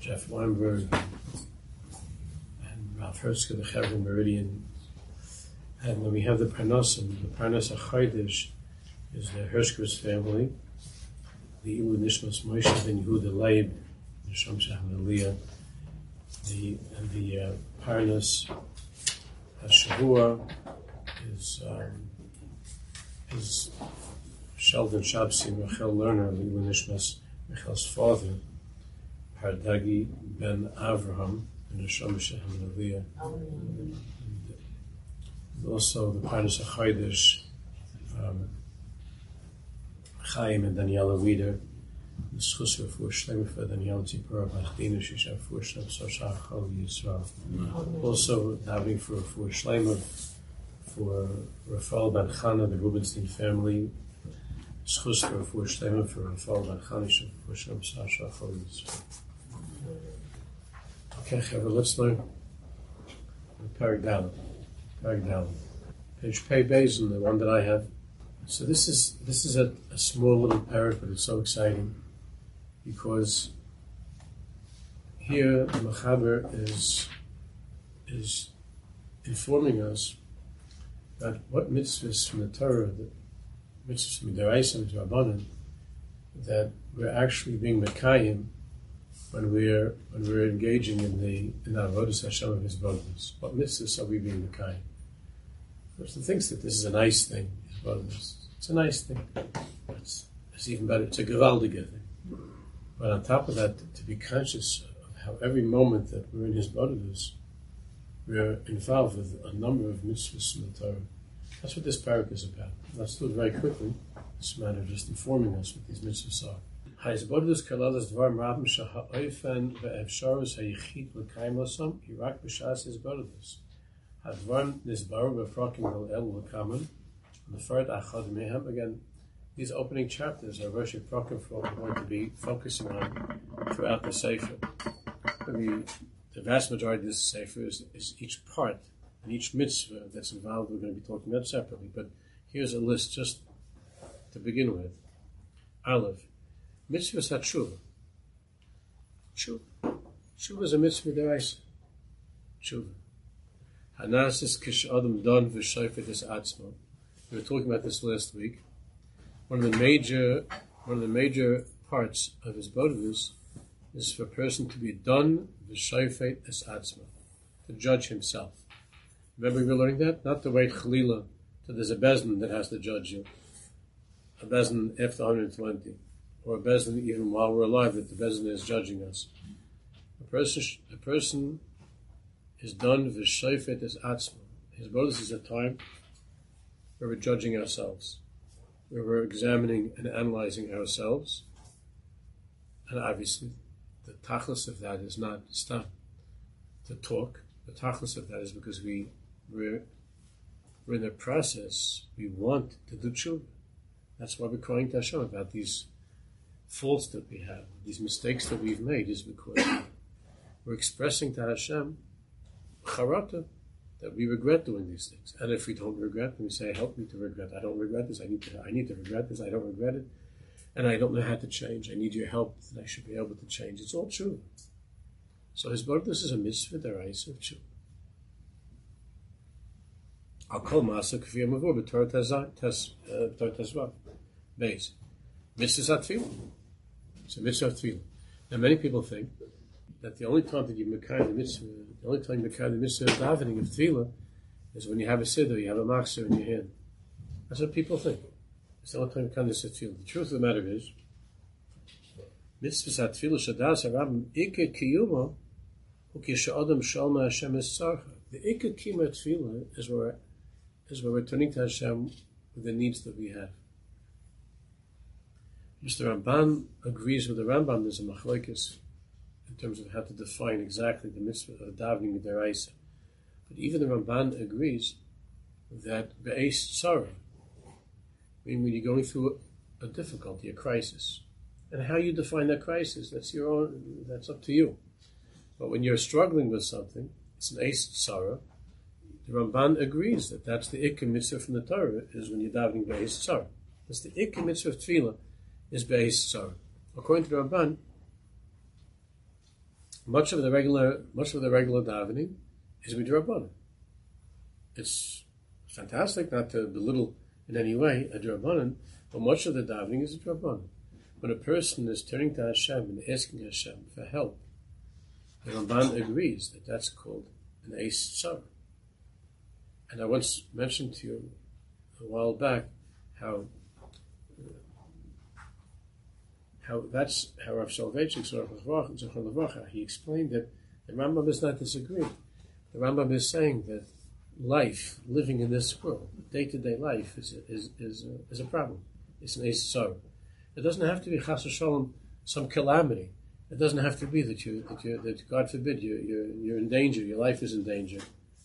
Jeff Weinberg and Rav Hertzke, the Chevron Meridian. And when we have the Parnasim, the Parnas HaChaydish is the Hershkovitz family, the Ilu Nishmas Moshe ben Yehuda Leib, the Neshama Shechem Aliyah, and the Parnas HaShavua is Sheldon Shabsi and Rachel Lerner, the Ilu Nishmas Rachel's father, Hardagi ben Avraham, and Neshama Shechem Aliyah. Also the Parnas HaChaydish, Chaim and Daniela Wieder, the Schusser for Shlema for Daniela Tzipora Bachdina Shisha for Shlem Soshach Chol Yisrael. Also davening for Shlema for Rafael Ben Chana, the Rubenstein family. Schusser for Shlema for Rafael Ben Chana for Shlem Soshach Chol Yisrael. Okay, Chaver, let's learn Parag Dalet. Page Pei Beis, the one that I have. So this is a small little parak, but it's so exciting because here the Mechaber is informing us that what mitzvahs from the Torah, the mitzvahs from the Deraisa and Rabbanan, that we're actually being mekayim when we're engaging in the avodas Hashem of His bodas. What mitzvahs are we being mekayim? The person thinks that this is a nice thing. It's a nice thing. It's even better. It's a gewaldige thing. But on top of that, to be conscious of how every moment that we're in His bodas, we're involved with a number of mitzvahs in the Torah. That's what this parak is about. Let's do it very quickly. This matter just informing us what these mitzvahs are. Ha'is bodas kaladas dvar rabim shaha'oifen ve'efsharus hayichid l'kaim osam irak b'shas his bodas. Hadvar nisbaru b'frakim ha'el l'kaman. The third achad mehem. Again, these opening chapters are Rosh Prakim for what we're going to be focusing on throughout the Sefer. The vast majority of this Sefer is each part and each mitzvah that's involved. We're going to be talking about separately, but here's a list just to begin with. Aleph, mitzvah satshuva. Tshuva is a mitzvah deraisa. Tshuva. Hanasis kish adam don v'shayfet es atzmo. We were talking about this last week. One of the major parts of his bodhus is for a person to be done v'shayfet es atzma, to judge himself. Remember we were learning that? Not to wait chalila till there's a bezdin that has to judge you. A bezdin after 120. Or a bezdin even while we're alive that the bezdin is judging us. A person is done v'shayfet es atzma. His bodhus is a time where we're judging ourselves, where we're examining and analyzing ourselves. And obviously, the tachlis of that is not stop to talk. The tachlis of that is because we're in the process, we want to do tshuva. That's why we're crying to Hashem about these faults that we have, these mistakes that we've made, is because we're expressing to Hashem charata, that we regret doing these things. And if we don't regret, then we say, help me to regret. I don't regret this. I need to regret this. I don't regret it. And I don't know how to change. I need your help, and I should be able to change. It's all true. So his birth, this is a mitzvah deraisa of tshuva. I'll call masa k'fiyah mavur b'torah tezvav. Beis. Mitzvah atfilah. It's a mitzvah atfilah. Now many people think that the only time that you mekayim the mitzvah, the only time you mekayim the mitzvah of davening of tefillah is when you have a siddur, you have a machzor in your hand. That's what people think. It's the only time you mekayim the tefillah. The truth of the matter is, mitzvah tefillah shadas harabim ikar kiyuma ukishadam shalma Hashem esarcha. The ikar kiyuma tefillah is where we're turning to Hashem with the needs that we have. Mr. Ramban agrees with the Rambam. There's a machlokes in terms of how to define exactly the mitzvah of davening deraisa. But even the Ramban agrees that be'es tzara, when you're going through a difficulty, a crisis, and how you define that crisis, that's up to you. But when you're struggling with something, it's an eis tzara. The Ramban agrees that that's the ikar mitzvah from the Torah, is when you're davening be'es tzara. That's the ikar mitzvah of tefillah, is be'es tzara. According to the Ramban, much of the regular davening is midrabanan. It's fantastic, not to belittle in any way a drabanan, but much of the davening is a drabanan. When a person is turning to Hashem and asking Hashem for help, the Ramban agrees that that's called an eis tzar. And I once mentioned to you a while back how that's how Rav Soloveitchik, he explained that the Rambam does not disagree. The Rambam is saying that life, living in this world, day-to-day life, is a problem. It's an eis tzar. It doesn't have to be chas v'shalom, some calamity. It doesn't have to be that God forbid you're in danger, your life is in danger.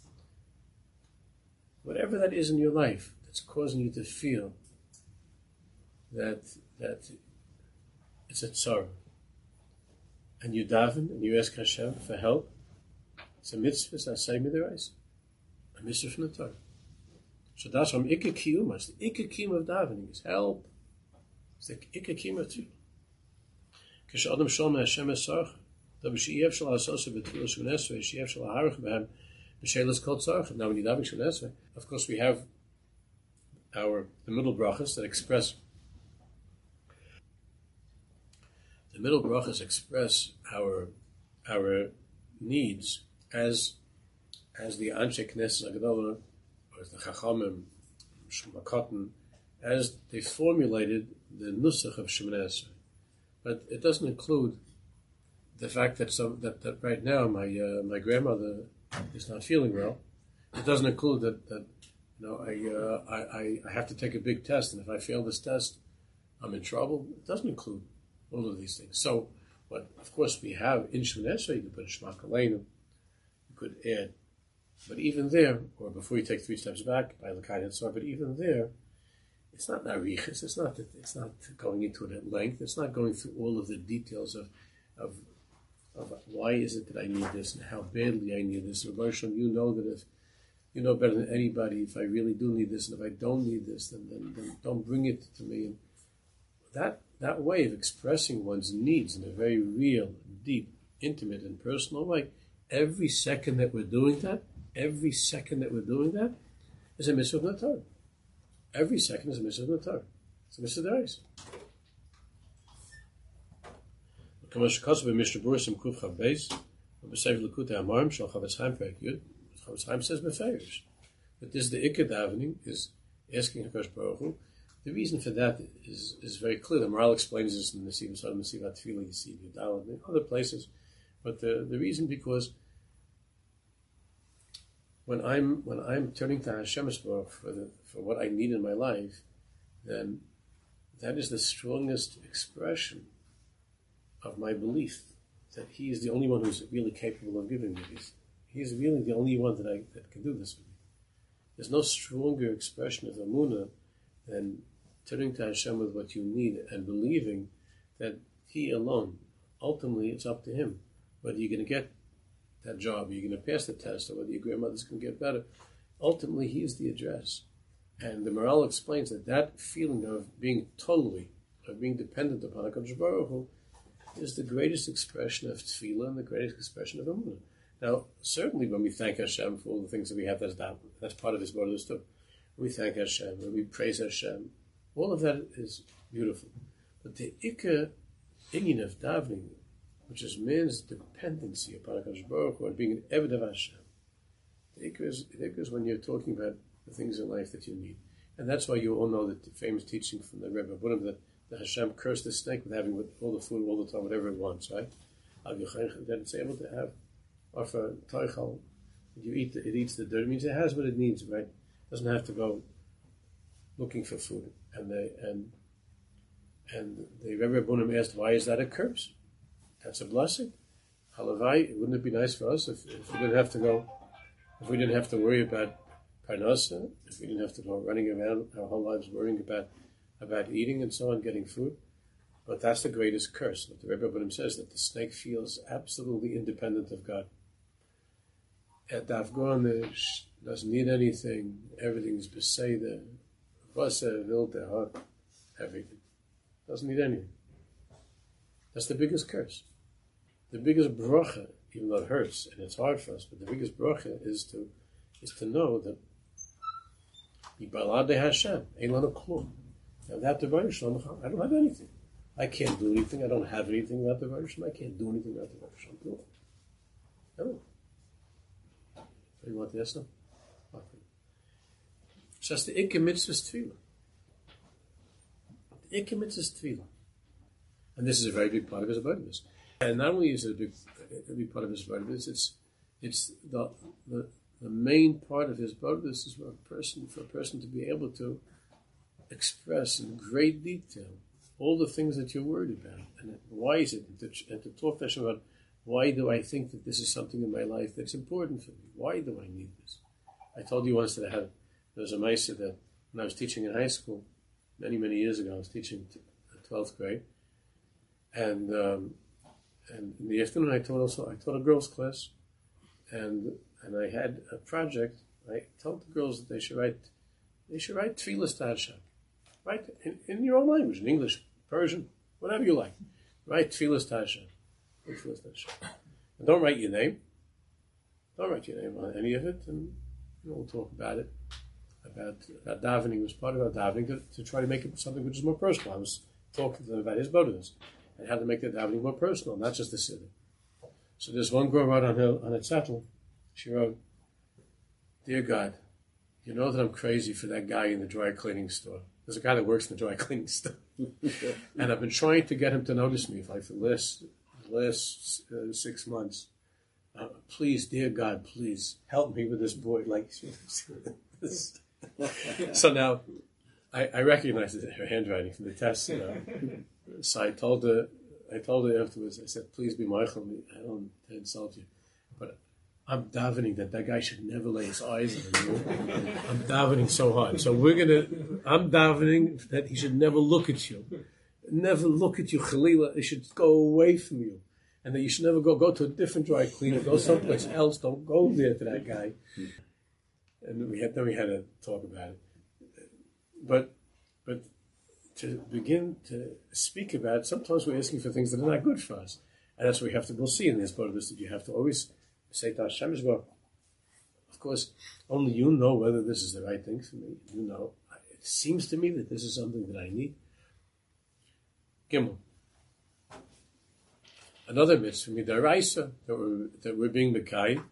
Whatever that is in your life that's causing you to feel that it's a tzar, and you daven and you ask Hashem for help, it's a mitzvah, it's a asay midorais, a mitzvah from the Torah. So that's from Ikka Kiyuma. It's the Ikka Kiyuma of davening is help. It's the Ikka Kiyuma of Tefillah. K'sh'adam shalom Hashem esarch, davar she'iev shel ha'asosa b'tefillah shemon esrei, she'iev shel ha'harach b'hem b'shelas kol tzarech. Now when you daven shemon esrei, of course we have the middle brachas that express our needs as the Anshe Knesset Agadola, or the Chachamim, Shemakotten, as they formulated the Nusach of Shemoneh Esrei. But it doesn't include the fact that right now my grandmother is not feeling well. It doesn't include that I have to take a big test, and if I fail this test, I'm in trouble. It doesn't include all of these things. So, but of course we have in Shemoneh Esrei, you could put a Shema Kaleinu, you could add, but even there, or before you take 3 steps back, by L'kai Hatzor, but even there, it's not narichis, it's not going into it at length, it's not going through all of the details of why is it that I need this and how badly I need this. Rosham, you know that if you know better than anybody, if I really do need this, and if I don't need this, then don't bring it to me. And that way of expressing one's needs in a very real, deep, intimate, and personal way, every second that we're doing that is a mitzvah of the Torah. Every second is a mitzvah of the Torah. It's a mitzvah of the Reis. Chavetz Chaim says beferish that this the Ikka davening is asking HaKadosh Baruch Hu. The reason for that is very clear. The Maharal explains this in the Nesiv Sodom, Nesivat Tefillah, Yisiv Yudal, and other places. But the reason, because when I'm turning to Hashem Baruch for what I need in my life, then that is the strongest expression of my belief that He is the only one who's really capable of giving me this. He's really the only one that can do this for me. There's no stronger expression of Amunah than turning to Hashem with what you need and believing that He alone, ultimately it's up to Him whether you're going to get that job, or you're going to pass the test, or whether your grandmother's going to get better. Ultimately, He is the address. And the Maharal explains that feeling of being dependent upon HaKadosh Baruch Hu is the greatest expression of tefillah and the greatest expression of Amunah. Now, certainly when we thank Hashem for all the things that we have, that's part of His borders too. We thank Hashem, when we praise Hashem, all of that is beautiful. But the Ikka inyan of davening, which is man's dependency upon HaKadosh Baruch Hu and being an Eved of Hashem, the Ikka is when you're talking about the things in life that you need. And that's why you all know that the famous teaching from the Rebbe Bunim that Hashem cursed the snake with having all the food all the time, whatever it wants, right? That it's able to have offer toichal. It eats the dirt. It means it has what it needs, right? It doesn't have to go looking for food. And the Rebbe Bunim asked, why is that a curse? That's a blessing. Halavai, wouldn't it be nice for us if we didn't have to go, if we didn't have to worry about parnasa, if we didn't have to go running around our whole lives worrying about eating and so on, getting food? But that's the greatest curse. But the Rebbe Bunim says that the snake feels absolutely independent of God. At Afghan doesn't need anything. Everything's beseder, vaser, wilde, everything. Doesn't need anything. That's the biggest curse. The biggest bracha even though it hurts and it's hard for us, but the biggest bracha is to know that Yibalad Hashem, Ein Lanu Klum. Without the Rebbeinu Shalom, I don't have anything. I can't do anything. I don't have anything without the Rebbeinu Shalom. I can't do anything without the Rebbeinu Shalom. No. So you want to ask them? Okay. So that's the Ikka Mitzvah Tefillah. The Ikka Mitzvah Tefillah. And this is a very big part of his avodas. And not only is it a big part of his avodas, it's the main part of his avodas is for a person to be able to express in great detail all the things that you're worried about, and why is it, and to talk to Hashem about why do I think that this is something in my life that's important for me? Why do I need this? I told you once that there was a Maisa that when I was teaching in high school, many, many years ago, I was teaching 12th grade, and in the afternoon I taught a girls' class, and I had a project. I told the girls that they should write tefillas to Hashem. Write in your own language, in English, Persian, whatever you like. Write tefillas to Hashem. And don't write your name. Don't write your name on any of it, and we'll talk about it. About davening was part of our davening to try to make it something which is more personal. I was talking to them about his bodhidus and how to make the davening more personal, not just the siddur. So there's one girl wrote on a tzattel. She wrote, "Dear God, you know that I'm crazy for that guy in the dry cleaning store. There's a guy that works in the dry cleaning store, and I've been trying to get him to notice me for the last 6 months. Please, dear God, please help me with this boy." So now, I recognized her handwriting from the test. So I told her afterwards. I said, "Please be Michael. I don't want to insult you, but I'm davening that guy should never lay his eyes on you. I'm davening so hard. So I'm davening that he should never look at you. Never look at you, Chalila. He should go away from you. And that you should never go to a different dry cleaner. Go someplace else. Don't go there to that guy." And we had to talk about it. But to begin to speak about it, sometimes we're asking for things that are not good for us. And that's what we'll see in this part of this, that you have to always say to Hashem as well, of course, only you know whether this is the right thing for me. You know. It seems to me that this is something that I need. Gimel. Another mitzvah, midaraisa, that we're being Mekayim,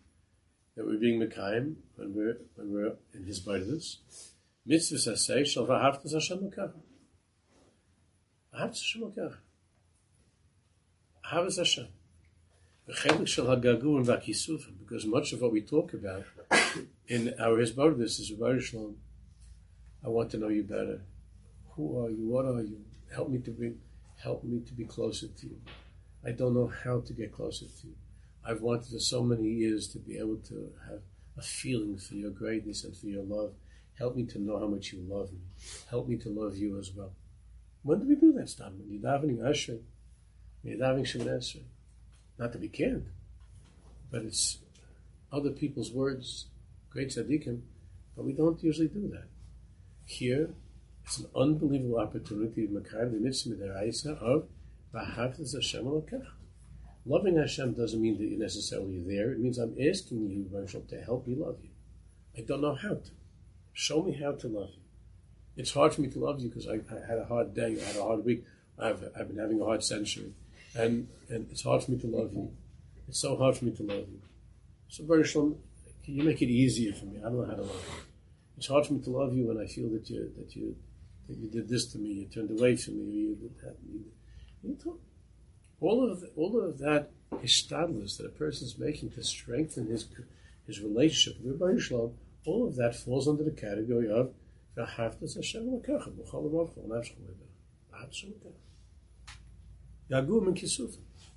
when we're in his bodhidus. Mitzvah saseh shel v'ahavtas Hashem l'kacha. Ahavtas Hashem l'kacha. Ahavtas Hashem. V'chelik shel hagaguim v'akisufim, because much of what we talk about in our his bodhidus is Rebbeinu Shalom. I want to know you better. Who are you? What are you? Help me to be closer to you. I don't know how to get closer to you. I've wanted for so many years to be able to have a feeling for your greatness and for your love. Help me to know how much you love me. Help me to love you as well. When do we do that, Stam? When you're davening Ashrei, when you're davening Shemoneh Esrei. Not that we can't, but it's other people's words, great tzaddikim, but we don't usually do that. Here, it's an unbelievable opportunity to Mekayim the mitzvah midaraisa of v'ahavtas Hashem l'kacha. Loving Hashem doesn't mean that you're necessarily there. It means I'm asking you, Rachel, to help me love you. I don't know how to. Show me how to love you. It's hard for me to love you because I had a hard day, I had a hard week. I've been having a hard century. And it's hard for me to love you. It's so hard for me to love you. So, Rachel, can you make it easier for me? I don't know how to love you. It's hard for me to love you when I feel that you did this to me, you turned away from me, or you did that. You talk. All of that hishtadlus that a person is making to strengthen his relationship with Rebbeinu Shalom, all of that falls under the category of v'ahavtas Hashem l'kacha b'chol ravcha v'nafshecha l'kacha. Yagum and kisufim.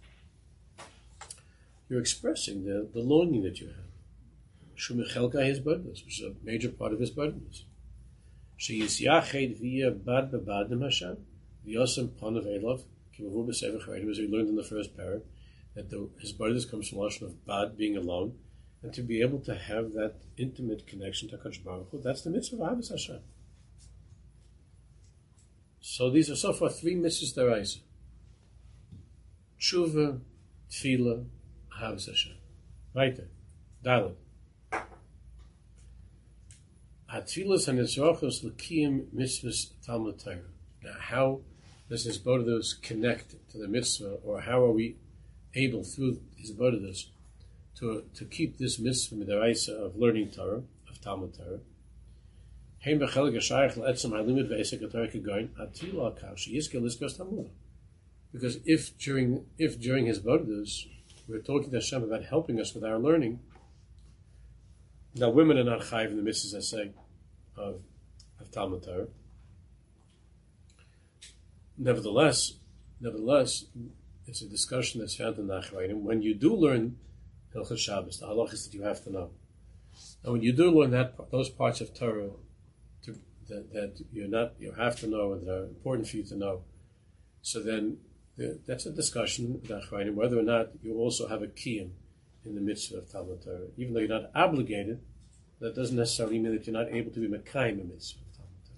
You're expressing the longing that you have. Shumichelka his bodhidus, which is a major part of his bodhidus. Sheyisyached v'yeh bad b'badim Hashem v'yosem panav elav. As we learned in the first parak, that his bodhidus comes from lashon of bad, being alone, and to be able to have that intimate connection to HaKadosh Baruch Hu, that's the mitzvah of Ahavas Hashem. So these are so far 3 mitzvahs deraisa: tshuva, tefillah, Ahavas Hashem. Weiter. Dalet. Hatfilas hanitzrachos l'kiyim mitzvahs Talmud Torah. Now, how does his Bodhidos connect to the mitzvah, or how are we able, through his Bodhidos, to keep this mitzvah midaraisa of learning Torah, of Talmud Torah? Because if during his Bodhidos we're talking to Hashem about helping us with our learning, now women are not chayiv in the mitzvahs, I say, of Talmud Torah. Nevertheless, it's a discussion that's found in Nachrainim. When you do learn Hilchot Shabbos, the halachas that you have to know, and when you do learn those parts of Torah that you have to know, and that are important for you to know, so then that's a discussion with Nachrainim whether or not you also have a kiyum in the mitzvah of Talmud Torah. Even though you're not obligated, that doesn't necessarily mean that you're not able to be mekayim a mitzvah of Talmud Torah.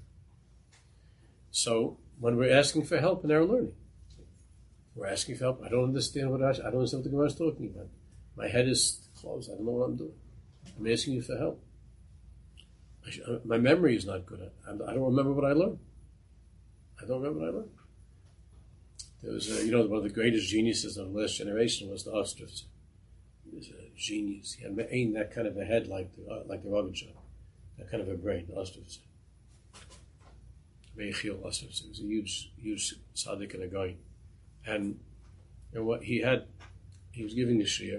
So when we're asking for help in our learning, we're asking for help. I don't understand what the Gemara is talking about. My head is closed. I don't know what I'm doing. I'm asking you for help. My memory is not good. I don't remember what I learned. There was, one of the greatest geniuses of the last generation was the Ostrovtzer. He was a genius. He had that kind of a head like the Ravenshaw, that kind of a brain, the Ostrovtzer. Meichel Ostrovtzer. He was a huge tzaddik and a guy. And what he was giving a shiur,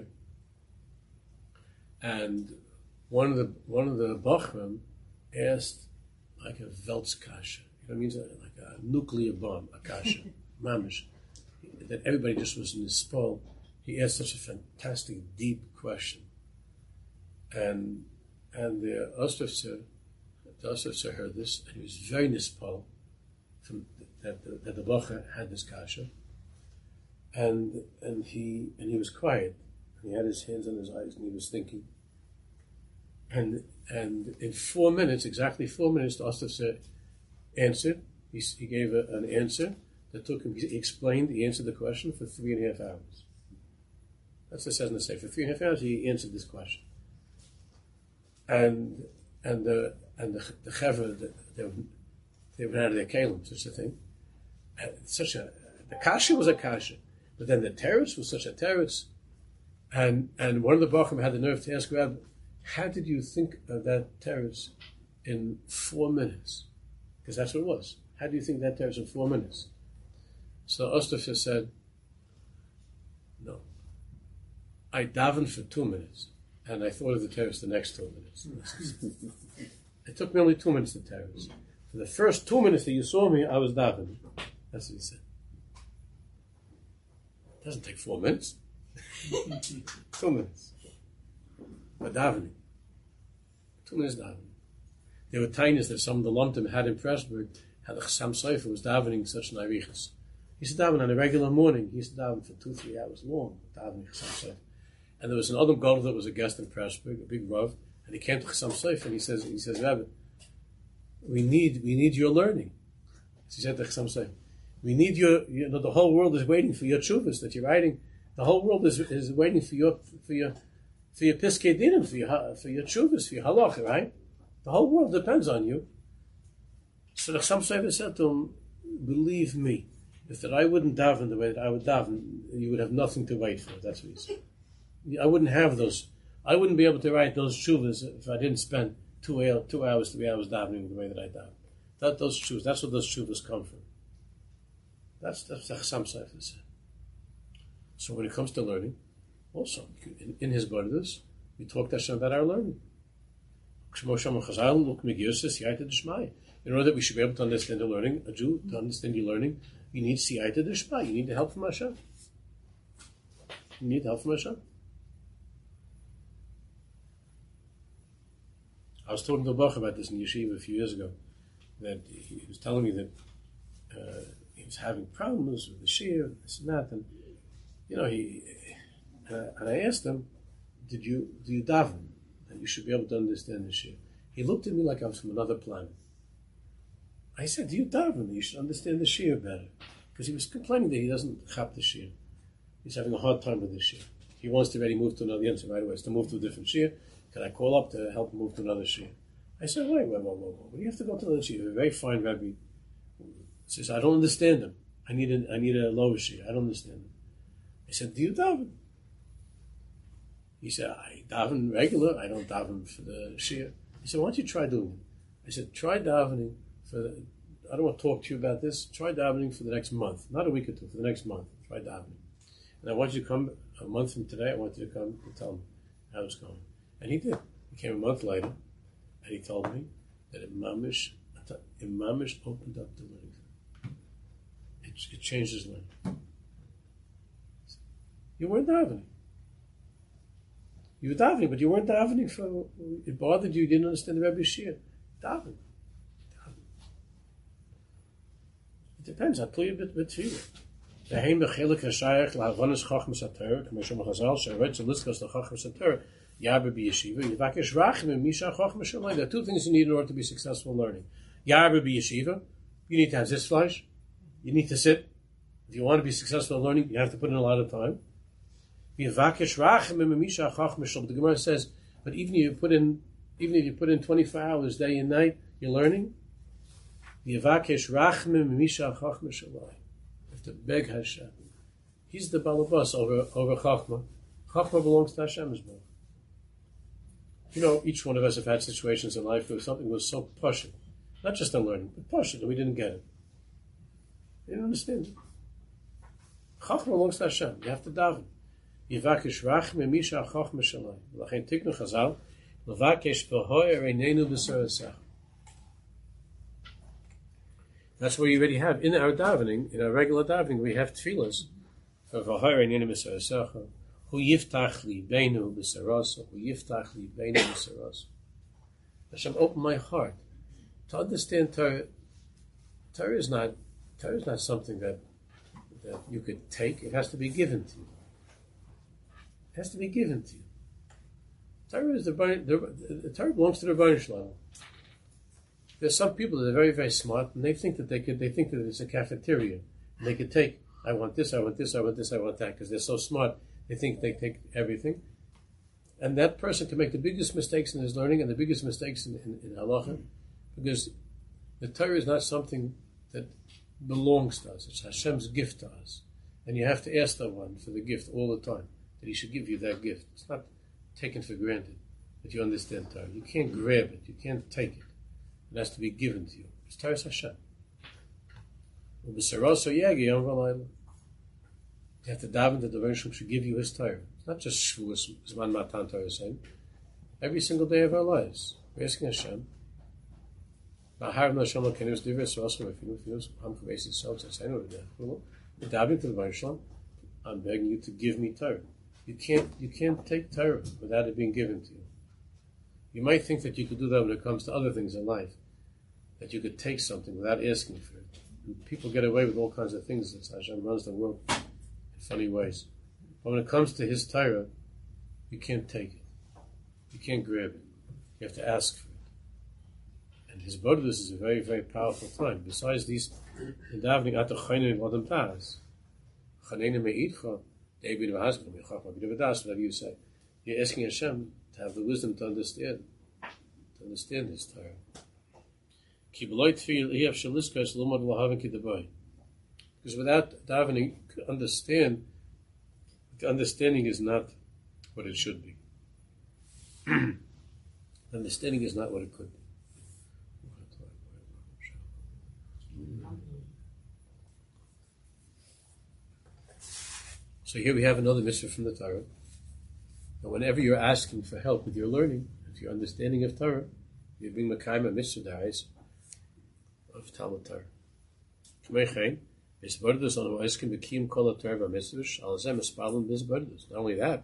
and one of the Bachram asked like a Weltskasha. It means like a nuclear bomb, a kasha, mamish. That everybody just was in the spell. He asked such a fantastic, deep question, and the Ostrovtzer heard this, and he was very nispal that the Bacha had this kasha, and he was quiet, and he had his hands on his eyes, and he was thinking, and in 4 minutes, exactly 4 minutes, the Ostrovtzer answered. He gave an answer that took him. He explained. He answered the question for 3.5 hours. That's what it says in the Sefer. For 3.5 hours, he answered this question. And the chevra, they went out of their kalim, such a thing. The kasha was a kasha, but then the teretz was such a teretz. And one of the bachim had the nerve to ask Rabbi, how did you think of that teretz in 4 minutes? Because that's what it was. How do you think that teretz in 4 minutes? So Ostrovtzer said, no. I davened for 2 minutes, and I thought of the teretz the next 2 minutes. It took me only 2 minutes to teretz. For the first 2 minutes that you saw me, I was davening. That's what he said. It doesn't take 4 minutes. 2 minutes. But davening. 2 minutes davening. There were tinies that some of the Lomtim had in Pressburg, had the Chassam Sofer was davening such narichas. He used to daven on a regular morning. He used to daven for 2-3 hours long, davening Chassam Sofer. And there was another Gadol that was a guest in Pressburg, a big Rav, and he came to Chassam Sofer and he says, Rabbi, we need your learning. So he said to Chassam Sofer, we need the whole world is waiting for your tshuvas that you're writing. The whole world is waiting for your piskei dinim, for your tshuvas, for your halacha, right? The whole world depends on you. So the Chassam Sofer said to him, believe me, if that I wouldn't daven the way that I would daven, you would have nothing to wait for. That's what he said. I wouldn't have those. I wouldn't be able to write those tshuvas if I didn't spend 2 hours, 3 hours davening the way that I daven. Those tshuvas, that's what those tshuvas come from. That's the Chassam Sofer said. So when it comes to learning, also in his Bodhidos, we talk to Hashem about our learning. In order that we should be able to understand the learning, a Jew, to understand your learning, you need siyata d'shma. You need help from Hashem. You need help from Hashem. I was talking to a Bach about this in Yeshiva a few years ago, that he was telling me that he was having problems with the shiur, this and that, and and I asked him, do you daven? And you should be able to understand the shiur. He looked at me like I was from another planet. I said, do you daven? You should understand the shiur better. Because he was complaining that he doesn't chap the shiur. He's having a hard time with the shiur. he wants to already move to another, the answer right away is to move to a different shir. Can I call up to help him move to another shir? I said, wait, what do you have to go to another shir? A very fine Rebbe says, I don't understand him. I need a lower shir. I don't understand him. I said, do you daven? He said, I daven regular. I don't daven for the shir. He said, why don't you try doing it? I said, try davening I don't want to talk to you about this. Try davening for the next month. Not a week or two, for the next month. Try davening. And I want you to come a month from today. I want you to come and tell me how it's going. And he did. He came a month later, and he told me that Imamish opened up the learning. It changed his learning. You weren't davening. You were davening, but you weren't davening for. It bothered you. You didn't understand the Rebbe's shir. Davening. It depends. I'll tell you a bit tefillah. There are two things you need in order to be successful in learning. Yarba b'yeshiva, you need to have flesh. You need to sit. If you want to be successful in learning, you have to put in a lot of time. But the Gemara says, but even if you put in 24 hours day and night, you're learning. You have to beg Hashem. He's the balabas over Chachma. Chachma belongs to Hashem as well. You know, each one of us have had situations in life where something was so pashut, not just in learning, but pashut, and we didn't get it. You didn't understand it. Chachma belongs to Hashem. You have to daven. Yivakesh rachme misha chachma shalai. L'chein tiknu chazal, l'vakesh v'hoyer einenu b'sorasach. That's where you already have, in our davening, in our regular davening, we have tefillas for v'hoyer einenu b'sorasach, hu yiftach li beinu b'sorasach, hu yiftach li beinu b'sorasach. Hashem, open my heart to understand Torah. Torah is not something that you could take. It has to be given to you. It has to be given to you. Torah belongs to the Rebbeinu Shalom. There's some people that are very, very smart, and they think that it's a cafeteria, and they could take. I want this. I want this. I want this. I want that. Because they're so smart, they think they take everything, and that person can make the biggest mistakes in his learning and the biggest mistakes in halacha, because the Torah is not something that belongs to us. It's Hashem's gift to us, and you have to ask the one for the gift all the time, that he should give you that gift. It's not taken for granted that you understand Torah. You can't grab it. You can't take it. It has to be given to you. It's Torah Hashem. You have to daven that the Rebbeinu Shalom should give you his Torah. It's not just Shavuos, Zman Matan Torah saying. Every single day of our lives, we're asking Hashem. We're davening to the Rebbeinu Shalom. I'm begging you to give me Torah. You can't take Torah without it being given to you. You might think that you could do that when it comes to other things in life, that you could take something without asking for it. And people get away with all kinds of things. That Hashem runs the world in funny ways. But when it comes to his Torah, you can't take it. You can't grab it. You have to ask for it. And his Bodhus is a very, very powerful time. Besides these, the davening at the Chaynin Ladam Taz, Chaynin Me'idcha, David Vahazkim, whatever you say. You're asking Hashem to have the wisdom to understand his Torah. Because without davening, the understanding is not what it should be. Understanding is not what it could be. So here we have another mitzvah from the Torah. And whenever you're asking for help with your learning, with your understanding of Torah, you're being mekayim a mitzvah d'hais of Talmud Torah. Not only that,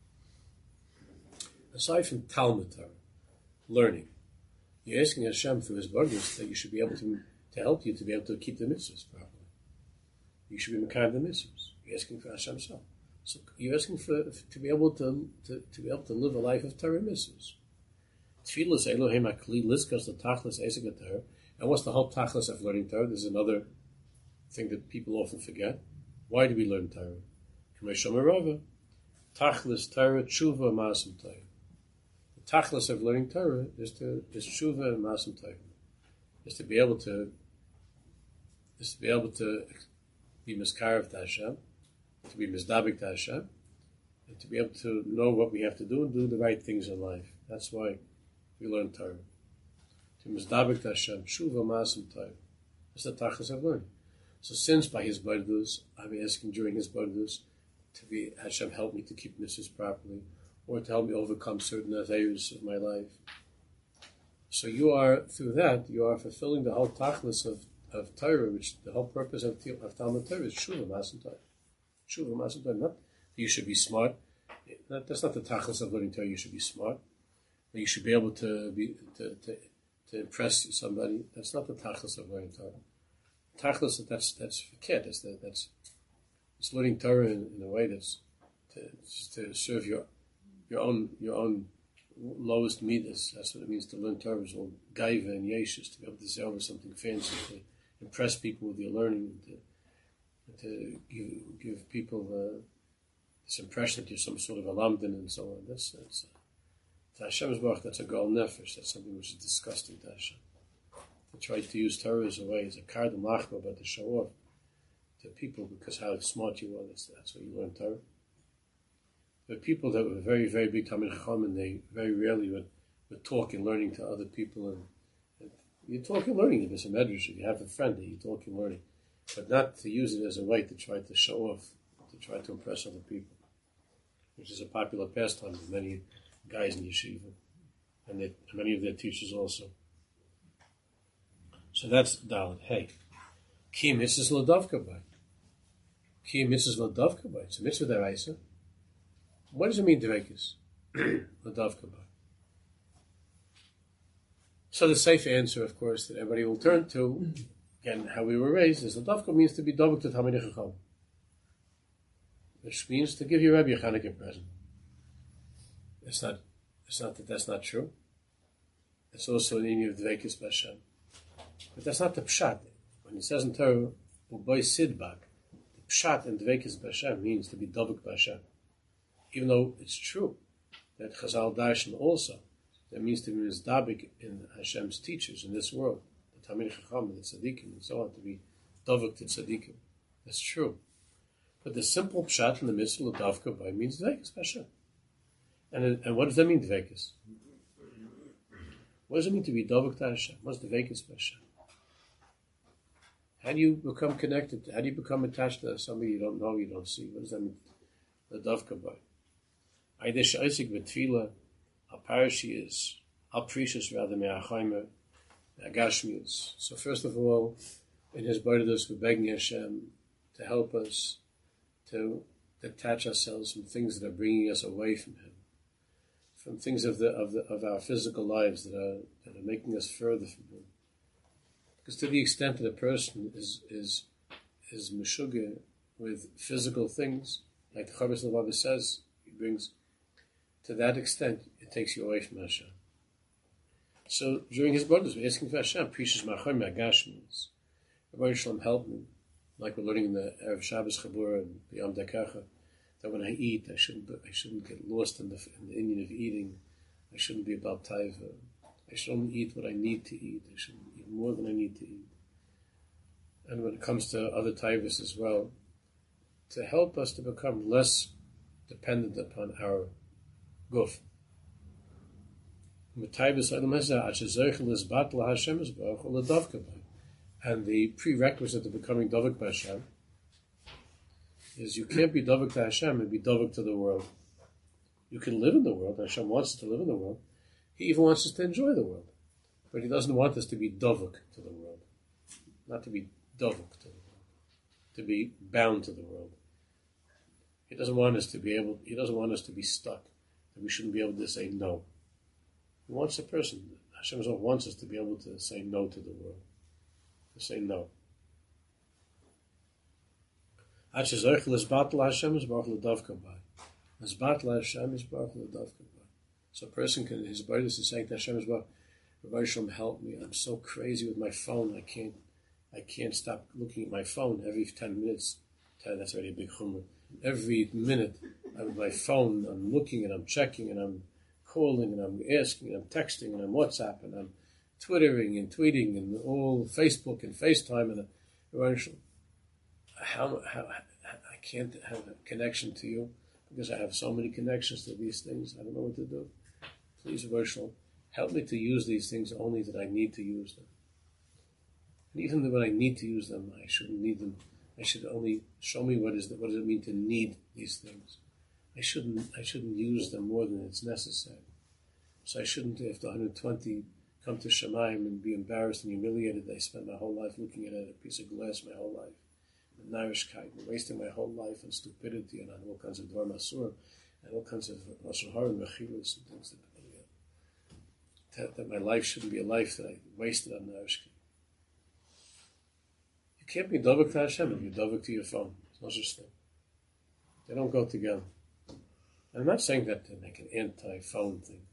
aside from Talmud Torah, learning, you're asking Hashem through his borders that you should be able to help you to be able to keep the mitzvahs properly. You should be mekayim the mitzvahs. You're asking for Hashem himself. So you're asking to be able to live a life of Torah mitzvahs. Tefillah Elohim Akli Lizkas the Tachlis Esek Torah. And what's the whole Tachlis of learning Torah? This is another thing that people often forget. Why do we learn Torah? Tachlis Torah, Tshuva, Masim Torah. The tachlis of learning Torah is Tshuva and Masim Torah. Is to be able to be miskarev to Hashem, to be mizdabik to Hashem, and to be able to know what we have to do and do the right things in life. That's why we learn Torah. To mizdabik to Hashem, Tshuva, Masim Torah. That's the tachlis of learning. So since by his bordus, I'm asking during his bordus to be Hashem help me to keep mitzvahs properly, or to help me overcome certain areas of my life. So through that, you are fulfilling the whole tachlis of Torah, which the whole purpose of Talmud Torah is Tshuva, Masim Torah. Tshuva, Masim Torah, not that you should be smart. That's not the tachlis of learning Torah, you should be smart. But you should be able to impress somebody. That's not the tachlis of learning Torah. Tachlis, that's fakir. That's learning Torah in a way that's to serve your own lowest midas. That's what it means to learn Torah. Is all gaiva and yeshus, to be able to say over something fancy, to impress people with your learning, to give people this impression that you're some sort of a lamdan and so on. That's to Hashem's baruch. That's a gal nefesh. That's something which is disgusting to Hashem. To try to use Torah as a way, as a card of machma, but to show off to people because how smart you are. That's what you learn Torah. There are people that were very, very big Talmid Chacham, and they very rarely would talk and learning to other people. And you talk and learning. If it's a medrash, if you have a friend that you talk and learning, but not to use it as a way to try to show off, to try to impress other people, which is a popular pastime with many guys in yeshiva, and many of their teachers also. So that's Dalet. Hey, Ki mitzvahs l'davka by. Ki mitzvahs l'davka by. It's a mitzvah deraisa. What does it mean, Dvekis? L'davka by. So the safe answer, of course, that everybody will turn to, again, how we were raised, is l'davka means to be dovek to Talmidei Chacham, which means to give your Rebbe a Chanukah present. It's not that that's not true. It's also an inyan of Dvekis b'Hashem. But that's not the pshat. When he says in Torah, "Uboy sidbak," the pshat in Dvekis b'Hashem means to be dovek b'Hashem. Even though it's true that Chazal darshan also, that means to be mizdabik in Hashem's teachers in this world, the Talmidei Chacham, the tzaddikim, and so on, to be dovek to tzaddikim. That's true. But the simple pshat in the mitzvah of davka by means Dvekis b'Hashem. And what does that mean, Dvekis? What does it mean to be dovek to Hashem? What's Dvekis b'Hashem? How do you become connected? How do you become attached to somebody you don't know, you don't see? What does that mean? The davka by. Aidesh Isaac Betfila, our parashi is precious rather me'achaimer, agashmius. So first of all, in his borders, we're begging Hashem to help us to detach ourselves from things that are bringing us away from Him, from things of our physical lives that are making us further from Him. Because to the extent that a person is meshuggah with physical things, like the Chabad Levavah says, he brings, to that extent, it takes you away from Hashem. So during his borders, we're asking for Hashem, precious machar me'agashmius. Rabbi Shalom, help me, like we're learning in the Erev Shabbos Chabura and the Yom Dekacha, that when I eat, I shouldn't get lost in the inyan of eating. I shouldn't be about taiva. I should only eat what I need to eat. I shouldn't eat more than I need to eat. And when it comes to other taivas as well, to help us to become less dependent upon our guf. And the prerequisite to becoming Dovek B'Hashem is you can't be Dovek to Hashem and be Dovek to the world. You can live in the world. Hashem wants us to live in the world. He even wants us to enjoy the world. But He doesn't want us to be Dovek to the world. Not to be Dovek to the world. To be bound to the world. He doesn't want us to be stuck. That we shouldn't be able to say no. He wants a person. Hashem wants us to be able to say no to the world. To say no. So a person can, his body is saying to Hashem, Rabbi Shalom, help me. I'm so crazy with my phone. I can't stop looking at my phone every 10 minutes. That's already a big chumrah. Every minute, I'm with my phone, I'm looking and I'm checking and I'm calling and I'm asking and I'm texting and I'm WhatsApp and I'm Twittering and tweeting and all Facebook and FaceTime and how I can't have a connection to you because I have so many connections to these things. I don't know what to do. Please, Roshal, help me to use these things only that I need to use them. And even when I need to use them, I shouldn't need them. I should only show me what does it mean to need these things. I shouldn't use them more than it's necessary. So I shouldn't, after 120, come to Shemaim and be embarrassed and humiliated. I spent my whole life looking at a piece of glass my whole life. And narishkeit, and wasting my whole life on stupidity and on all kinds of dvar masur and all kinds of lashon hara and mechilus and things that my life shouldn't be a life that I wasted on narishkeit. You can't be dovek to Hashem if you're dovek to your phone. There's no such thing. They don't go together. I'm not saying that to make an anti-phone thing.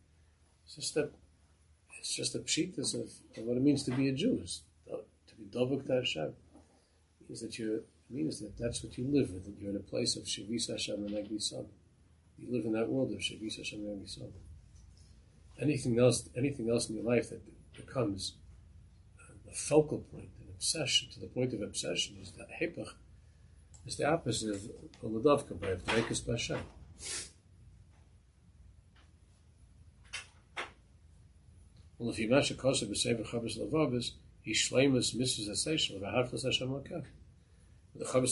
It's just a pshitas of what it means to be a Jew. To be dovek to Hashem means that that's what you live with. That you're in a place of Shavis Hashem and Negdi. You live in that world of Shavis Hashem and Negdi. Anything else in your life that becomes the focal point, an obsession, to the point of obsession, is that hepach, is the opposite of Oladovka, by V'neikus B'Hashem. Well, if you match a kosa b'sever chavos levavos, he shleimus misses asation v'harfus Hashem lakach. The chavos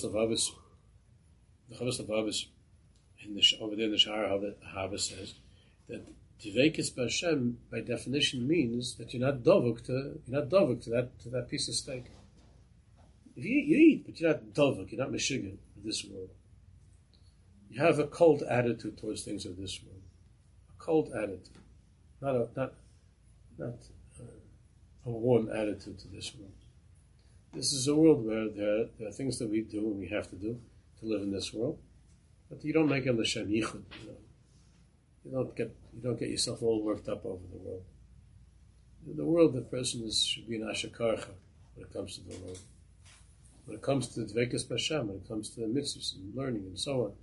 levavos over there in the Shahar Hava says that Dveikis B'Hashem by definition means that you're not dovuk to that piece of steak. If you eat, but you're not dovuk, you're not meshigan of this world. You have a cold attitude towards things of this world. A cold attitude, not a warm attitude to this world. This is a world where there are things that we do and we have to do to live in this world, but you don't make a l'shem yichud. You don't get yourself all worked up over the world. In the world, the person should be an ashakarcha when it comes to the world. When it comes to dveikus b'Hashem, when it comes to the mitzvahs and learning and so on.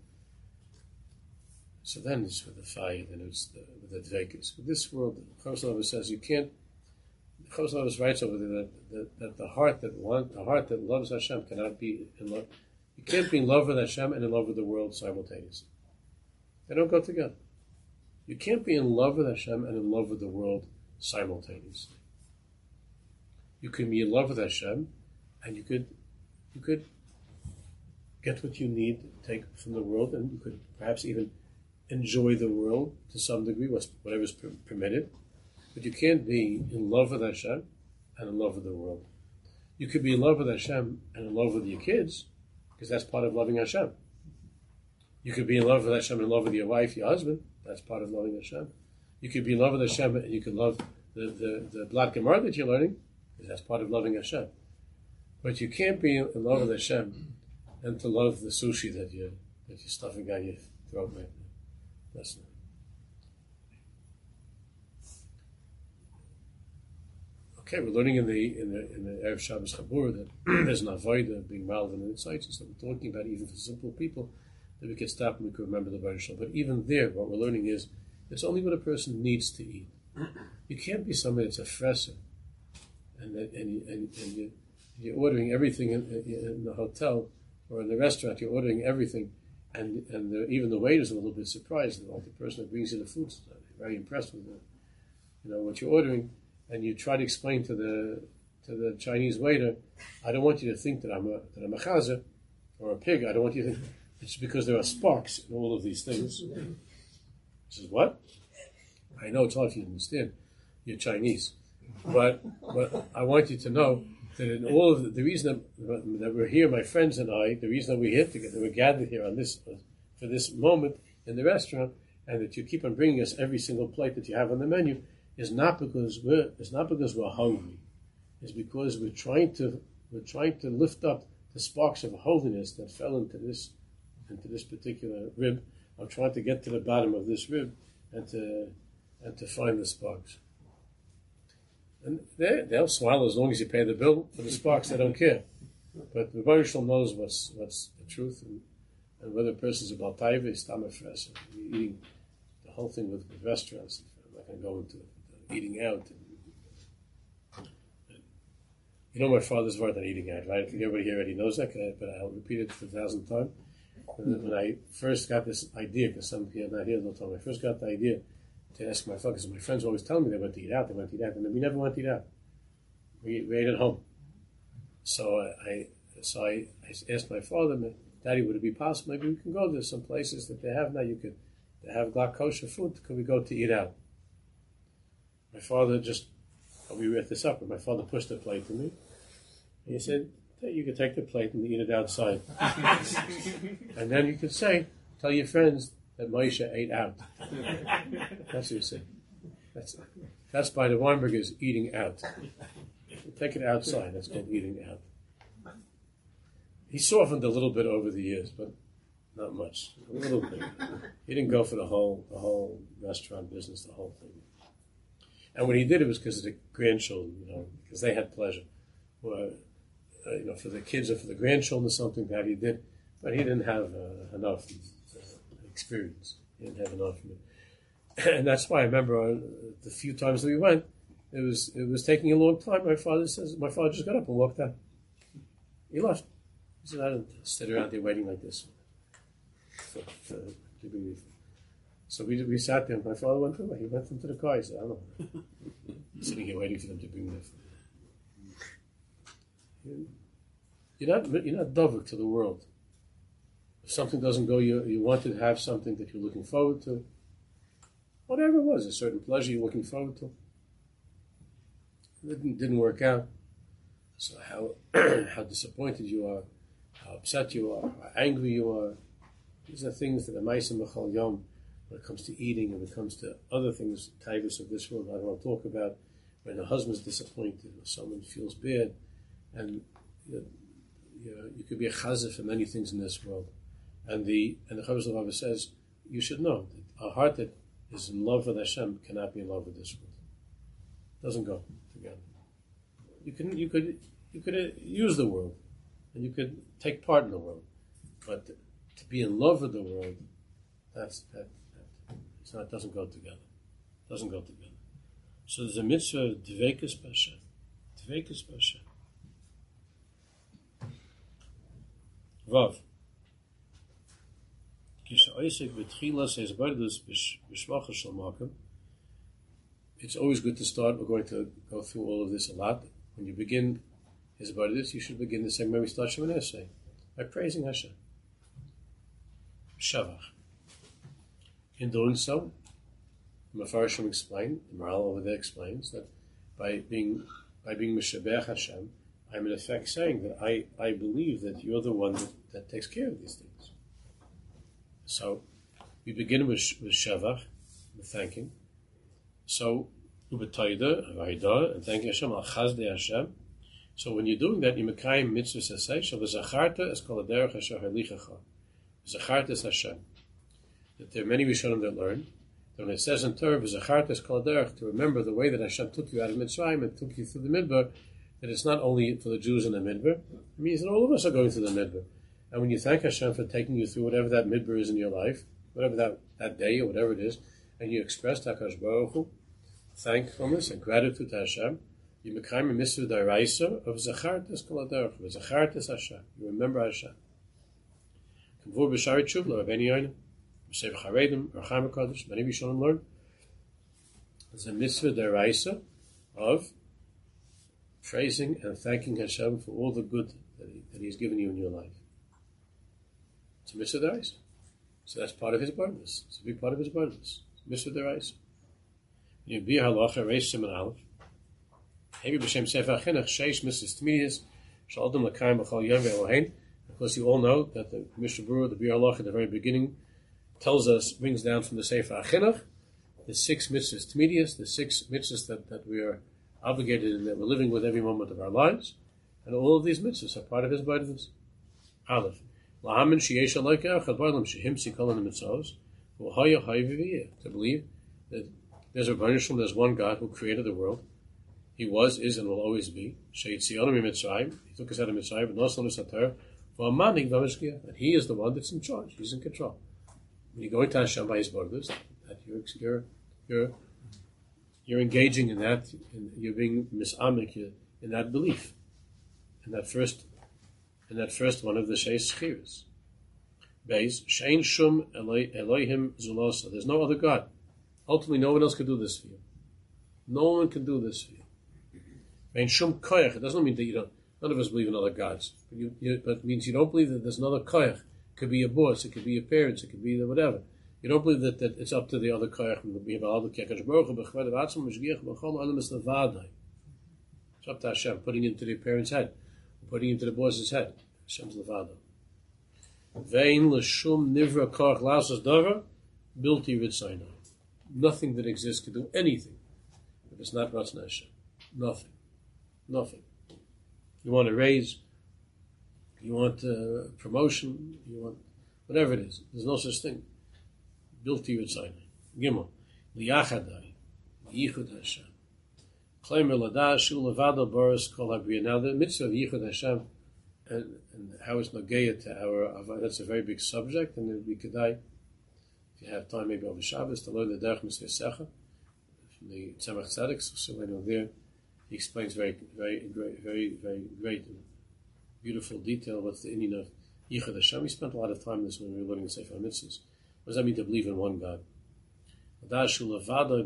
So then it's with the fire, then it's with the dveikus. With this world, Choslavus says you can't. Choslavus writes over there that the heart that loves Hashem cannot be in love. You can't be in love with Hashem and in love with the world simultaneously. They don't go together. You can't be in love with Hashem and in love with the world simultaneously. You can be in love with Hashem, and you could get what you need to take from the world, and you could perhaps even enjoy the world to some degree, whatever is permitted. But you can't be in love with Hashem and in love with the world. You could be in love with Hashem and in love with your kids, because that's part of loving Hashem. You could be in love with Hashem and in love with your wife, your husband. That's part of loving Hashem. You could be in love with Hashem and you could love the Blat Gemara that you're learning, because that's part of loving Hashem. But you can't be in love with Hashem and to love the sushi that you're stuffing down your throat. That's not. Okay, we're learning in the Erev Shabbos Chabur that there's an avodah being mild and insights, and so we're talking about even for simple people that we can stop and we can remember the Baruch. But even there, what we're learning is it's only what a person needs to eat. You can't be somebody that's a fresser, and you're ordering everything in the hotel or in the restaurant. You're ordering everything, and even the waiter's a little bit surprised. The person that brings you the food is very impressed with what you're ordering. And you try to explain to the Chinese waiter, I don't want you to think that I'm a chazer or a pig. I don't want you to think it's because there are sparks in all of these things. He says, what? I know it's hard for you to understand. You're Chinese. But I want you to know that in all of the reason that we're here, my friends and I, the reason that we're here together, we're gathered here for this moment in the restaurant, and that you keep on bringing us every single plate that you have on the menu, is not because we're hungry. It's because we're trying to lift up the sparks of holiness that fell into this particular rib. I'm trying to get to the bottom of this rib and to find the sparks. And they'll smile as long as you pay the bill for the sparks. They don't care. But the Baruch Shalom knows what's the truth, And whether a person's a Baltaiva, is Tamafres, eating the whole thing with restaurants. I'm not going to go into eating out. You know my father's word on eating out, right? I think everybody here already knows that, but I'll repeat it for 1,000 times. When I first got this idea, because some people are not here, they'll tell me, I first got the idea to ask my father, because my friends always tell me they went to eat out, and then we never went to eat out. We ate at home. So I asked my father, Daddy, would it be possible? Maybe we can go to some places that they have now. They have Glock kosher food. Could we go to eat out? My father we were at the supper. My father pushed the plate to me. And he said, you could take the plate and eat it outside. And then you could tell your friends that Moshe ate out. That's what you say. That's by the Weinbergers, eating out. Take it outside. That's called eating out. He softened a little bit over the years, but not much. A little bit. He didn't go for the whole restaurant business, the whole thing. And when he did, it was because of the grandchildren, because they had pleasure. Or, for the kids or for the grandchildren or something that he did. But he didn't have enough experience. He didn't have enough. And that's why I remember the few times that we went, it was taking a long time. My father just got up and walked out. He left. He said, I don't sit around there waiting like this. So we sat there, and my father went away. He went into the car. He said, I don't know. Sitting here waiting for them to bring their food. You're not dovek to the world. If something doesn't go, you want to have something that you're looking forward to. Whatever it was, a certain pleasure you're looking forward to. It didn't work out. So how disappointed you are, how upset you are, how angry you are. These are things that are ma'aseh b'chol yom. When it comes to eating, and when it comes to other things, tigers of this world, I don't want to talk about. When a husband's disappointed, or someone feels bad, and you could be a chazir for many things in this world. And the Chavos Levava says, you should know that a heart that is in love with Hashem cannot be in love with this world. It doesn't go together. You could use the world, and you could take part in the world, but to be in love with the world, it doesn't go together. It doesn't go together. So there's a mitzvah of dveikus b'Hashem. Dveikus b'Hashem. Vav. It's always good to start. We're going to go through all of this a lot. When you begin this, you should begin the same way we start Shemoneh Esrei, by praising Hashem. Shavach. In doing so, the Mefarshim explain, the Maharal over there explains that by being Meshabech Hashem, I'm in effect saying that I believe that you're the one that takes care of these things. So we begin with Shavach, with thanking. So Ubetaida, Avaidah, and thanking Hashem, Al Chazdei Hashem. So when you're doing that, you mekayim mitzvahs asay, Shavacharta es kol haderech asher halichacha. Zacharta es Hashem. That there are many Rishonim that learn that when it says in Torah, Zacharta es kol haderech, to remember the way that Hashem took you out of Mitzrayim and took you through the Midbar, that it's not only for the Jews in the Midbar, it means that all of us are going through the Midbar. And when you thank Hashem for taking you through whatever that Midbar is in your life, whatever that day or whatever it is, and you express HaKadosh Baruch Hu, thankfulness and gratitude to Hashem, you mekayim a mitzvah d'oraisa of Zachartas kol haderech, Zachartas Hashem. You remember Hashem. Kavur b'shari tshuva, Rabbeinu Yonah, B'Sefer Charedim, Racham HaKadosh, many Rishonim learn. It's a mitzvah d'oraisa of praising and thanking Hashem for all the good that He has given you in your life. It's a mitzvah d'oraisa. So that's part of His abundance. It's a big part of His abundance. It's a mitzvah d'oraisa. You be halacha reish siman aleph. Maybe b'shem sefer chinuch sheish mitzvahs tmiyas shalom l'kayim b'chol yom ve'elohein. Of course, you all know that the Mishnah Berurah, the Bir Halacha, at the very beginning, brings down from the Sefer HaChinuch, the 6 mitzvahs tmiyas, the 6 mitzvahs that we are obligated and that we're living with every moment of our lives, and all of these mitzvahs are part of His abundance. Aleph. Lahamin sheyesh aloka echad ba'olam shehim sikolan mitzvos v'haya hayviviyah. To believe that there's one God who created the world. He was, is, and will always be. Sheyitzionim mitzrayim. He took us out of Mitzrayim, but noslam esater And he is the one that's in charge. He's in control. When you go into Hashem by his borders, that you're engaging in that, you're being misamik in that belief, in that first one of the Sheis Chiras. Beis Shein Shum Elohim Zulosa. There's no other God. Ultimately, no one else can do this for you. No one can do this for you. Bein Shum Koyach. It doesn't mean that you don't. None of us believe in other gods, but it means you don't believe that there's another koyach. It could be your boss, it could be your parents, it could be whatever. You don't believe that it's up to the other koyach. It's up to Hashem, putting it into the parent's head, putting it into the boss's head. Hashem's levada. Vein l'shum nivra koyach lasas davar bilti ritzaynai. Nothing that exists can do anything if it's not Ratzon Hashem. Nothing. You want a raise, you want a promotion, you want whatever it is. There's no such thing. Bilti Ritzaynai. Gimel. Liyachadai. Yichud Hashem. Klemer Ladah Shu Levado Boris Kol HaBriya. Now the mitzvah of Yichud Hashem and how it's Nogeya to our, that's a very big subject, and it would be Kedai, if you have time maybe over Shabbos, to learn the Derech Mitzvah Secha from the Tzemach Tzedek, so I know there. He explains very great and beautiful detail what's the meaning of Yichud Hashem. We spent a lot of time on this when we were learning the Sefer HaMitzvos. What does that mean to believe in one God? There's no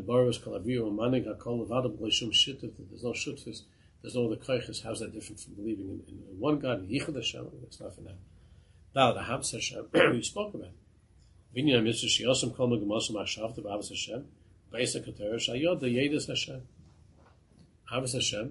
shutfis, there's no other koiches. How's that different from believing in one God? Yichud Hashem, that's not for now. Now, the Havas Hashem, we spoke about. Vinyan HaMitzvah Shiyosam Kol Megamosam HaShavta B'Havas Hashem B'Eisa Kater Shayod the Yedus Hashem. Havas Hashem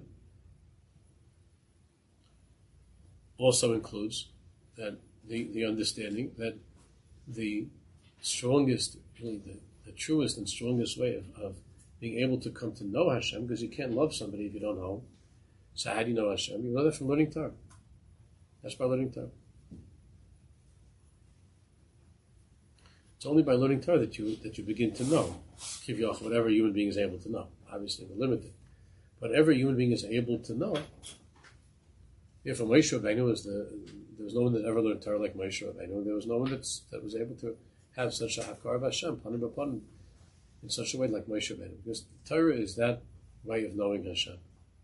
also includes that the understanding that the strongest, really the truest and strongest way of being able to come to know Hashem, because you can't love somebody if you don't know. So how do you know Hashem? You know that from learning Torah. That's by learning Torah. It's only by learning Torah that you begin to know Kivyach, whatever a human being is able to know. Obviously, we're limited. But every human being is able to know. If Moshe Rabbeinu there was no one that ever learned Torah like Moshe Rabbeinu. There was no one that was able to have such a hakar of Hashem, panim b'panim, in such a way like Moshe Rabbeinu. Because Torah is that way of knowing Hashem.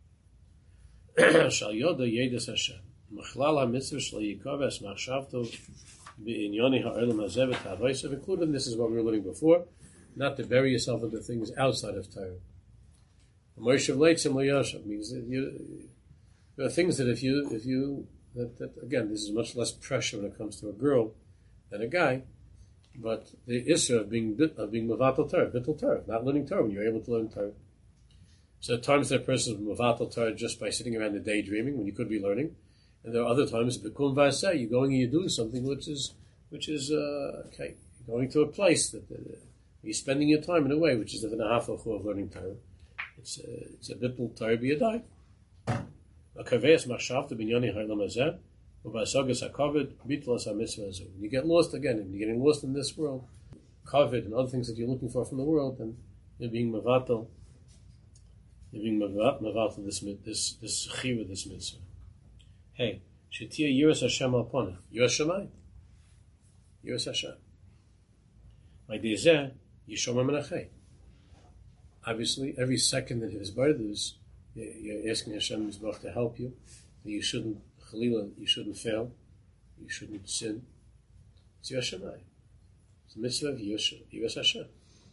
Shal yoda yedus Hashem. Machlal ha-mitzvah shel yikaves machshavto b'inyoni ha'olam hazeh v'ta'avosav. Included, this is what we were learning before, not to bury yourself into things outside of Torah. Moshe Leitzim L'Yashav means that there are things that if you again, this is much less pressure when it comes to a girl than a guy, but the issue of being Mavatal Torah, Bittul Torah, not learning Torah when you're able to learn Torah. So at times that person is Mavatal Torah just by sitting around and daydreaming when you could be learning, and there are other times Bikum Vaseh, you're going and you're doing something which is okay, you're going to a place that you're spending your time in a way which is within a half of learning Torah. It's a bittul Torah b'yadai. A kaveas machshavta b'inyoni ha'olam hazeh u'ba'asagas ha'kavod bitlas ha'mitzvah hazu. You get lost again, and you're getting lost in this world, kavod and other things that you're looking for from the world, and you're being mavatal. You're being mavatal this chiva, this mitzvah. Hey, shetia yiras Hashem al ponah. Yiras Shamayim. Yiras Hashem. My dear Zeh, Yishomar Menachei. Obviously, every second that his birth is, you're asking Hashem to help you. That you shouldn't, Chalila, you shouldn't fail. You shouldn't sin. It's Yoshemayim. It's the mitzvah of Yiras Hashem.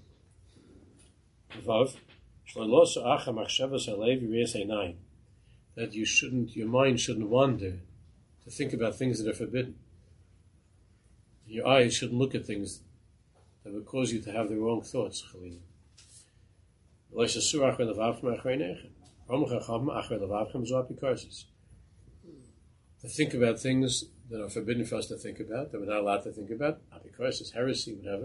Vav, Shlolos Acha Machshavas Halev Yiras Einayim. That your mind shouldn't wander to think about things that are forbidden. Your eyes shouldn't look at things that would cause you to have the wrong thoughts, Chalila. To think about things that are forbidden for us to think about, that we're not allowed to think about, apikosis, heresy, whatever.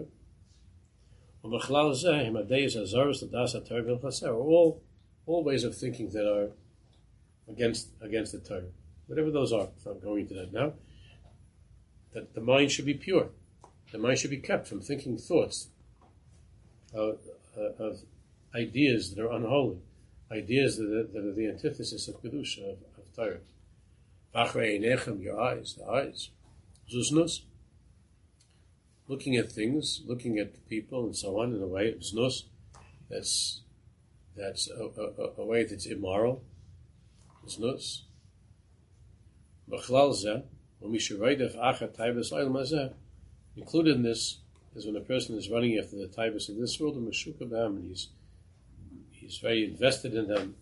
All ways of thinking that are against the Torah. Whatever those are, so I'm going into that now. That the mind should be pure. The mind should be kept from thinking thoughts of ideas that are unholy, ideas that are the antithesis of Kedusha, of Torah. Achrei einechem, your eyes, the eyes. Zuznus. Looking at things, looking at people and so on in a way, znus, that's a way that's immoral. Znus. B'chlal zeh, u'mishiroidev achat taivas oil mazeh. Included in this is when a person is running after the taivas of this world, and Meshuka b'hem, and he's very invested in them.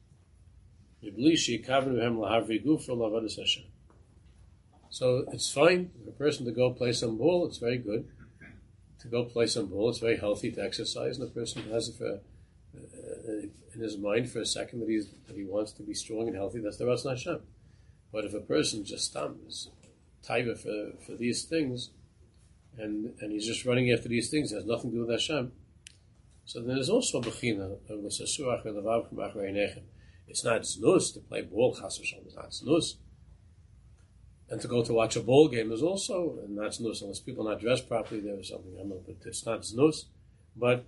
So it's fine for a person to go play some ball. It's very good to go play some ball. It's very healthy to exercise, and a person has it in his mind for a second that he wants to be strong and healthy. That's the Ratzon Hashem. But if a person just is taiva for these things, and he's just running after these things, it has nothing to do with Hashem. So then there's also a bechina of the Sasuach and the Vav from Achrei Einechem. It's not znus to play ball, chas v'shalom. It's not znus. And to go to watch a ball game is also not znus, unless people are not dressed properly. There is something I don't know, but it's not znus. But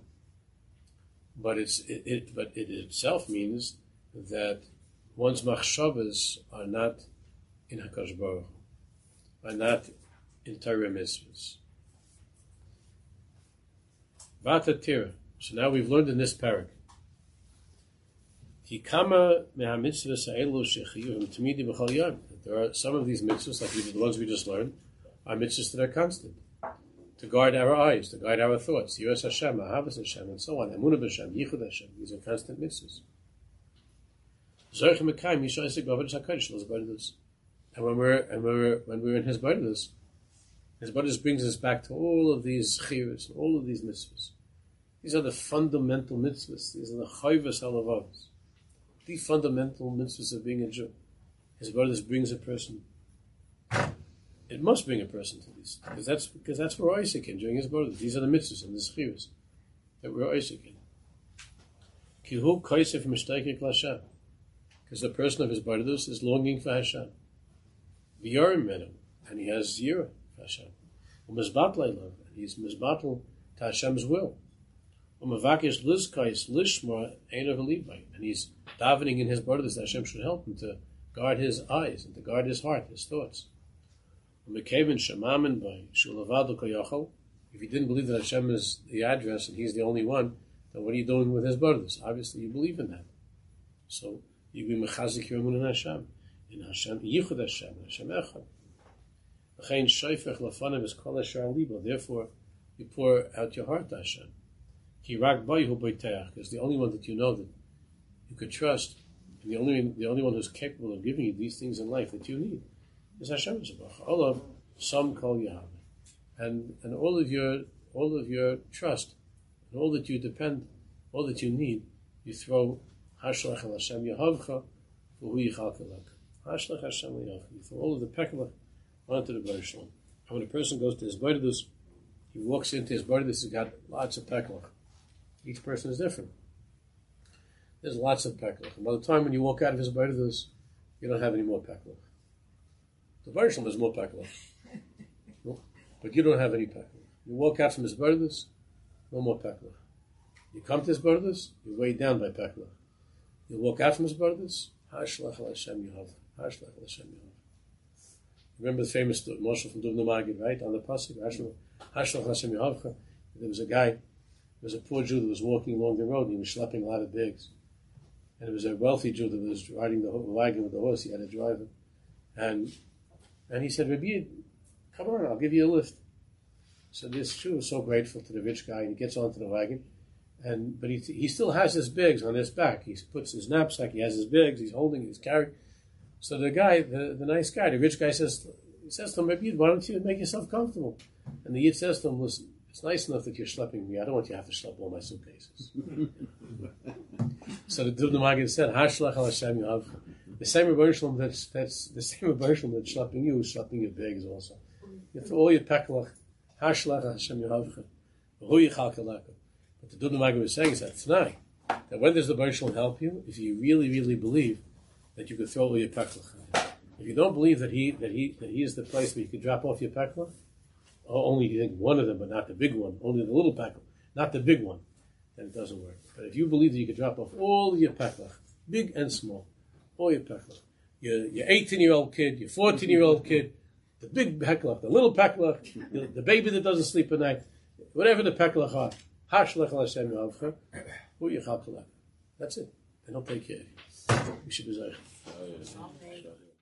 it itself means that one's machshavas are not in Hakadosh Baruch Hu, are not in Torah mitzvahs. Vata Tira. So now we've learned in this parak. There are some of these mitzvahs, like the ones we just learned, are mitzvahs that are constant. To guard our eyes, to guide our thoughts, Yiras Hashem, Ahavas Hashem, and so on. Emunah b'Hashem, Yichud Hashem. These are constant mitzvahs. And when we're in His Baridus brings us back to all of these chiyuvos, all of these mitzvahs. These are the fundamental mitzvahs. These are the chayvus halavavos. The fundamental mitzvahs of being a Jew. His Baridus brings a person. It must bring a person to these, because that's where Isaac in during his Baridus. These are the mitzvahs and the chiyuvos that we're Isaac in. Kihu kaisef mishtayik l'Hashem, because the person of his Baridus is longing for Hashem. V'yarim menu, and he has yira for Hashem. U'mizbat le'lav, and he's mizbatel to Hashem's will. U'mavakish lizkais lishma einav v'libay, and he's davening in his Baridus that Hashem should help him to guard his eyes and to guard his heart, his thoughts. If he didn't believe that Hashem is the address and He's the only one, then what are you doing with His Baridus? Obviously, you believe in that. So you be mechazik your emunah in Hashem, Yichud Hashem, Hashem Echad. Therefore, you pour out your heart to Hashem. Because the only one that you know that you could trust, and the only one who's capable of giving you these things in life that you need, is Hashem Yisbarach. All of some call Yahweh, and all of your trust, and all that you depend, all that you need, you throw Hashlach el Hashem Yehavcha v'hu yichalkelak. Hashlach Hashem Yehavcha. You throw all of the pekelach onto the Baruch Shalom. And when a person goes to his Baridus, he walks into his Baridus, he's got lots of pekelach. Each person is different. There's lots of pekelach. And by the time when you walk out of his Baridus, you don't have any more pekelach. The Baruch Shalom is more pekelach. No? But you don't have any pekelach. You walk out from his Baridus, no more pekelach. You come to his Baridus, you're weighed down by pekelach. You walk out from his Baridus, Hashlach el Hashem Yehav. Hashlach el Hashem Yehav. Remember the famous Moshe from Dubno Magid, right? On the pasuk, Hashlach el Hashem Yehav. There was a poor Jew that was walking along the road and he was schlepping a lot of bags. And there was a wealthy Jew that was riding the wagon with the horse. He had a driver. And he said, Rabbi, come on, I'll give you a lift. So this Jew was so grateful to the rich guy, and he gets onto the wagon. But he still has his bags on his back. He puts his knapsack, he has his bags, he's holding, he's carrying. So the guy, the nice guy, the rich guy says to him, Rabbi, why don't you make yourself comfortable? And the Yid says to him, listen, it's nice enough that you're schlepping me. I don't want you to have to schlep all my suitcases. So the Dubno Magid said, Hashlach el Hashem Yehav. The same Rebbeinu Shalom that's the same Rebbeinu Shalom that's schlepping you is schlepping your bags also. You throw all your pekelach, Hashlach Hashem Yehavcha, v'hu yichalkelaka. But the Dubno Magid was saying is that tonight, that when does the Rebbeinu Shalom help you? If you really, really believe that you could throw all your pekelach. If you don't believe that he is the place where you could drop off your pekelach, or only you think one of them, but not the big one, only the little pekelach, not the big one, then it doesn't work. But if you believe that you could drop off all your pekelach, big and small, all your pekelach, your 18-year-old kid, your 14-year-old kid, the big peklach, the little peklach, the baby that doesn't sleep at night, whatever the peklach are, hashlech al Hashem yavcha, hu yichal. That's it. They don't take care of you. We should be